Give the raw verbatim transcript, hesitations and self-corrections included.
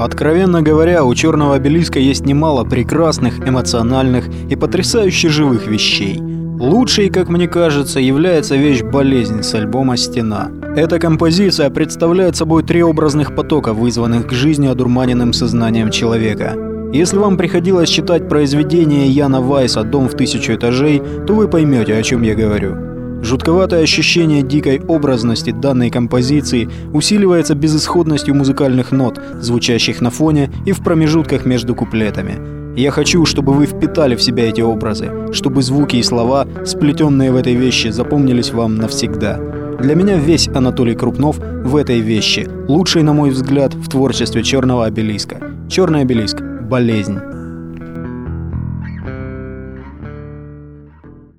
Откровенно говоря, у «Черного обелиска» есть немало прекрасных, эмоциональных и потрясающе живых вещей. Лучшей, как мне кажется, является вещь «Болезнь» с альбома «Стена». Эта композиция представляет собой три образных потока, вызванных к жизни одурманенным сознанием человека. Если вам приходилось читать произведение Яна Вайса «Дом в тысячу этажей», то вы поймете, о чем я говорю. Жутковатое ощущение дикой образности данной композиции усиливается безысходностью музыкальных нот, звучащих на фоне и в промежутках между куплетами. Я хочу, чтобы вы впитали в себя эти образы, чтобы звуки и слова, сплетенные в этой вещи, запомнились вам навсегда. Для меня весь Анатолий Крупнов в этой вещи, лучший, на мой взгляд, в творчестве «Черного обелиска». «Черный обелиск. Болезнь».